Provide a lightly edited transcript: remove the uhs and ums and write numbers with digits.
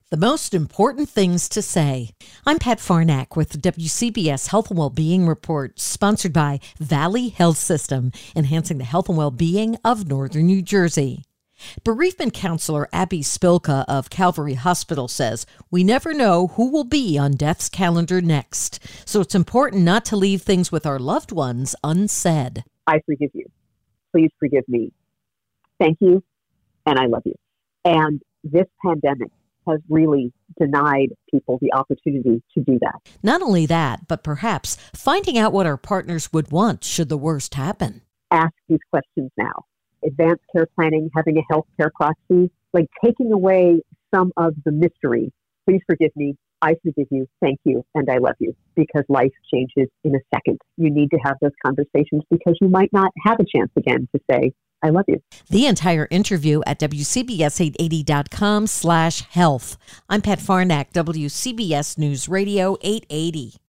The most important things to say. I'm Pat Farnack with the WCBS Health and Wellbeing Report, sponsored by Valley Health System, enhancing the health and well-being of Northern New Jersey. Bereavement counselor Abby Spilka of Calvary Hospital says, we never know who will be on death's calendar next, so it's important not to leave things with our loved ones unsaid. I forgive you. Please forgive me. Thank you, and I love you. And this pandemic has really denied people the opportunity to do that. Not only that, but perhaps finding out what our partners would want should the worst happen. Ask these questions now. Advanced care planning, having a health care proxy, like taking away some of the mystery. Please forgive me. I forgive you. Thank you. And I love you, because life changes in a second. You need to have those conversations because you might not have a chance again to say, I love you. The entire interview at WCBS880.com/health. I'm Pat Farnack, WCBS News Radio 880.